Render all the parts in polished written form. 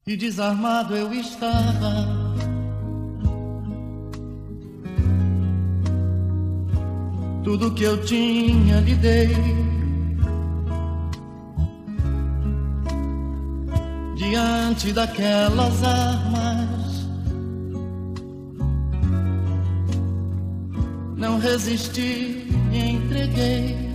e desarmado eu estava. Tudo que eu tinha lhe dei, diante daquelas armas. Não resisti, me entreguei.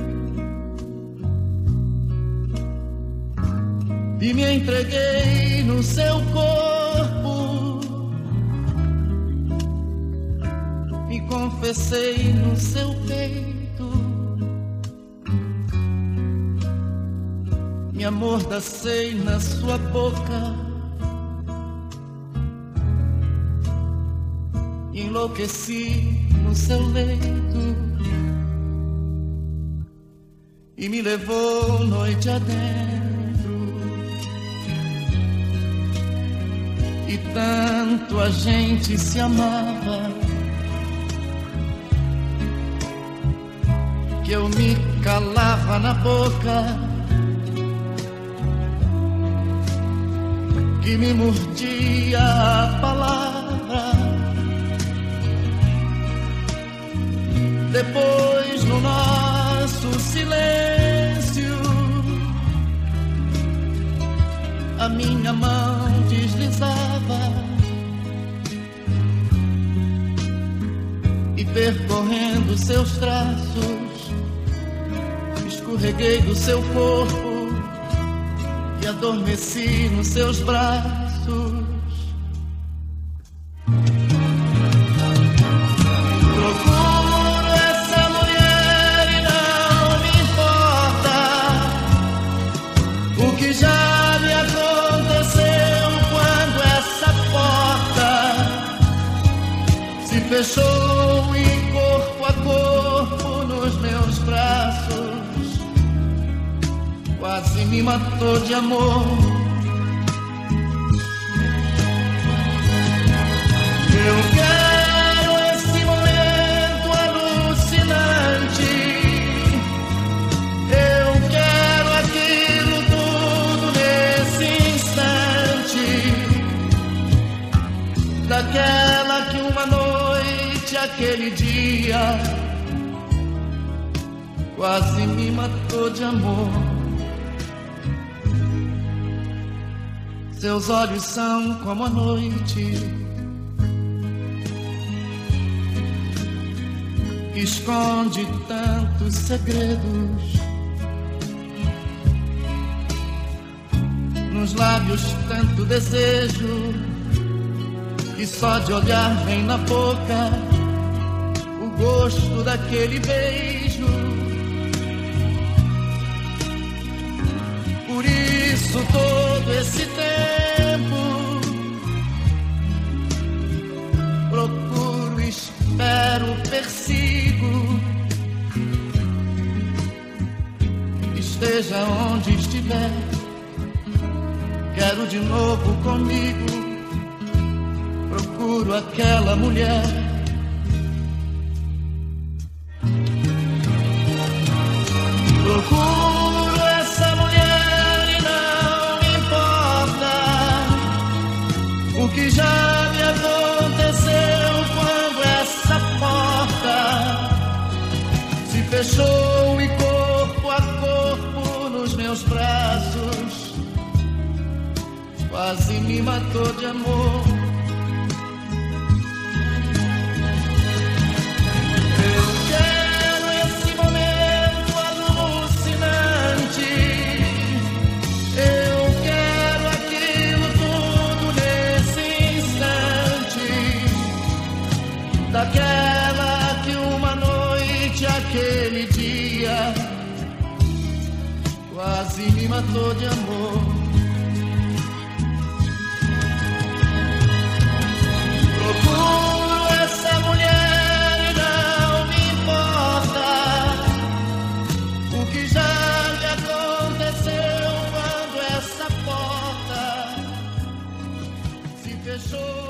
E me entreguei no seu corpo, me confessei no seu peito, me amordacei na sua boca, enlouqueci no seu leito e me levou noite adentro. E tanto a gente se amava que eu me calava na boca, que me mordia a palavra. Depois, no nosso silêncio, a minha mão deslizava e, percorrendo seus traços, escorreguei do seu corpo e adormeci nos seus braços. Procuro essa mulher e não me importa o que já me aconteceu quando essa porta se fechou e corpo a corpo nos meus braços quase me matou de amor. Eu quero esse momento alucinante, eu quero aquilo tudo nesse instante, daquela que uma noite, aquele dia, quase me matou de amor. Seus olhos são como a noite, esconde tantos segredos. Nos lábios tanto desejo, e só de olhar vem na boca o gosto daquele beijo. Por isso todo esse tempo procuro, espero, persigo, esteja onde estiver, quero de novo comigo. Procuro aquela mulher. Procuro essa mulher e não me importa o que já me aconteceu quando essa porta se fechou e corpo a corpo nos meus braços quase me matou de amor. Daquela que uma noite, aquele dia, quase me matou de amor. Procuro essa mulher e não me importa o que já me aconteceu quando essa porta se fechou.